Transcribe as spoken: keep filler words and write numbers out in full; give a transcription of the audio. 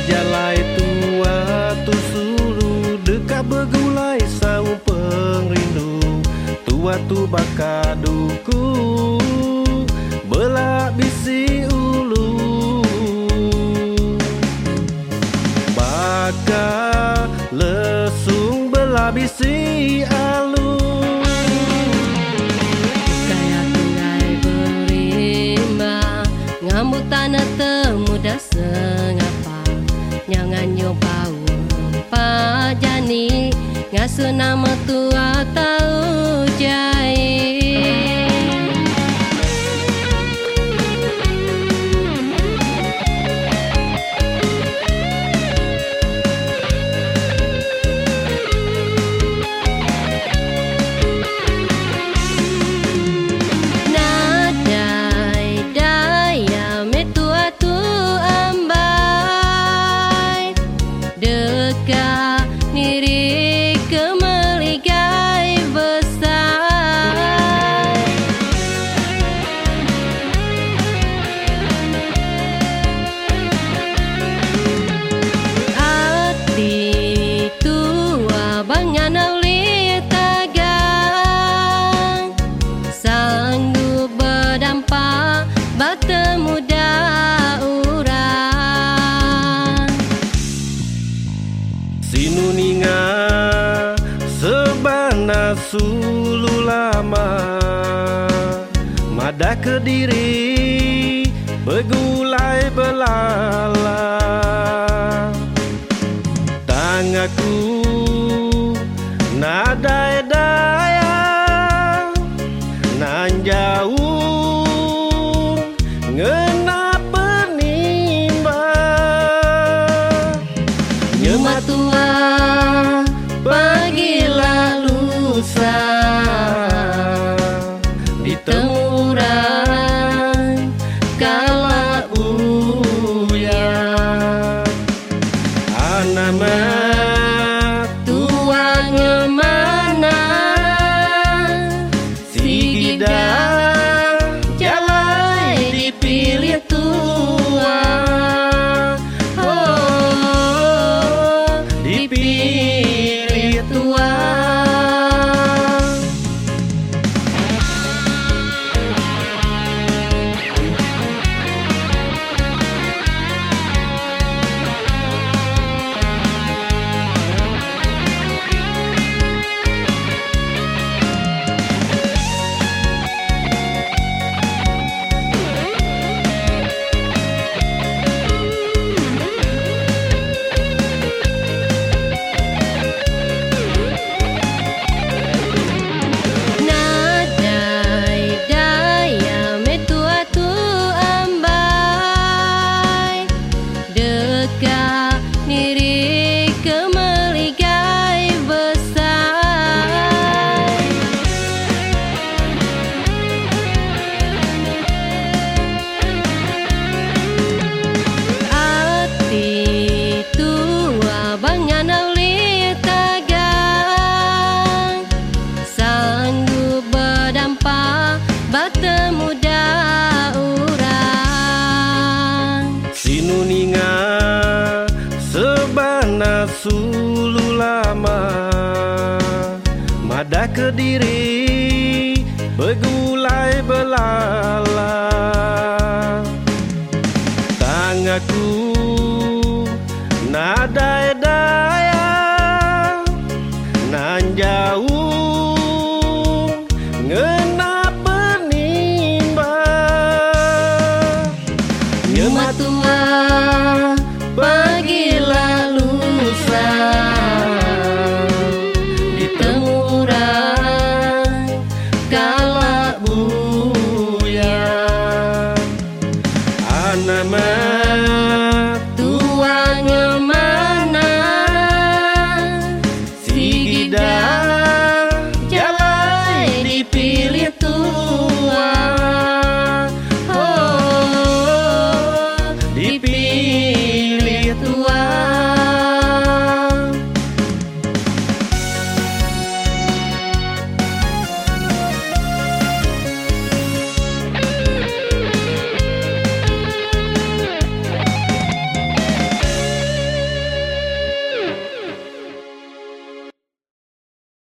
jalai tua tu sulu dekat bergulai saung pengrindu tua tu bakaduku belak bisi ulu baka lesung belak bisi alu kaya tunggai berimbang ngambut tanah temudah sengapa jangan nyoba pak jani ngasu nama tua tahu jai Sinuninga sebana sulu lama Mada Kediri begulai belala Tangaku nadai daya nan jauh ngena penimba Nyematua pagilah lusa ditemuran kala uya anama tua ngemana si gida jalai dipilih tua oh dipilih tua. Sinuninga sebana sulu lama Mada Kediri begulai belala Tangaku nadai dai